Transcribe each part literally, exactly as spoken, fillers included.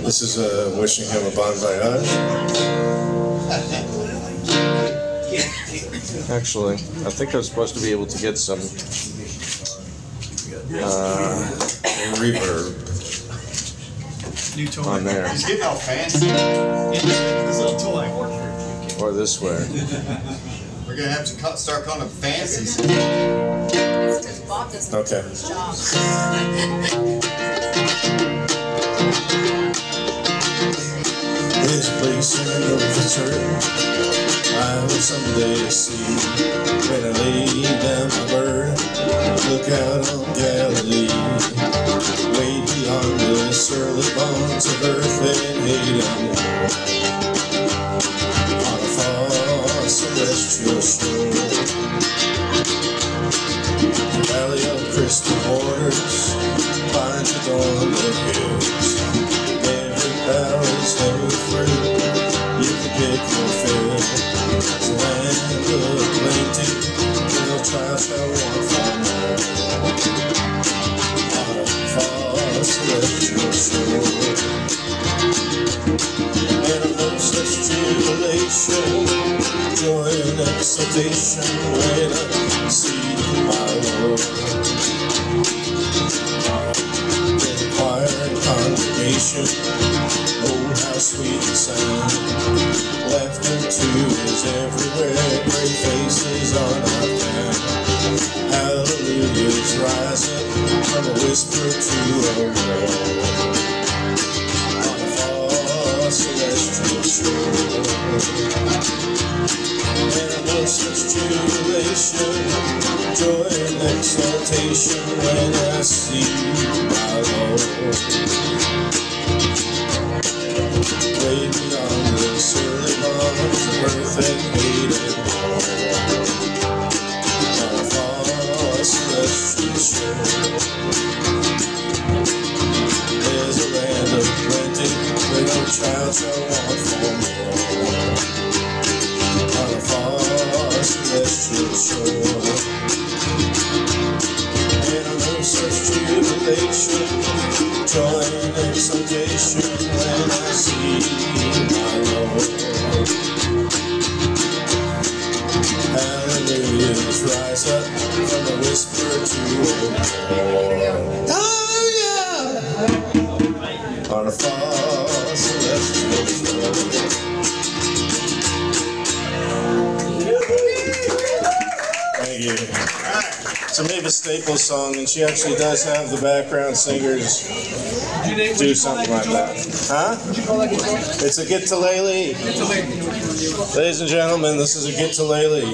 This is uh, wishing him a bon voyage. Actually, I think I was supposed to be able to get some uh, reverb on there. He's getting all fancy. This little toy. Or this way. We're gonna have to cut, start calling him fancies. Okay. This place in the certain I hope someday to see. When I lay down my burden, look out on Galilee. Way beyond the surly bonds of earth and hate and war. On a far celestial shore, the valley of crystal waters finds it on the hills. Every bough is heavy fruit, you can pick your fill. It's a land of plenty, no trial shall want for more. On a far celestial shore, and of no such tribulation, joy and exultation when I see my Lord. In the choir and congregation, oh how sweet the sound. Left into is everywhere, great faces are not found. Hallelujahs rising from a whisper to a roar. On a far celestial shore, and I know such tribulation, joy and exaltation when I see my Lord. Way beyond the surly bonds of earth and hate and war. On a far celestial shore, there's a land of plenty where no child shall want for more. On a far celestial shore, and I know such tribulation, joy and exultation when I see my Lord. Hallelujahs rise up from a whisper to a roar. Hallelujah! On a far celestial shore. Thank you. It's a Mavis Staples song, and she actually does have the background singers do something like that. Huh? It's a Gitalele. Ladies and gentlemen, this is a Gitalele.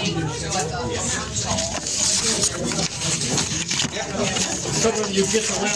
You get the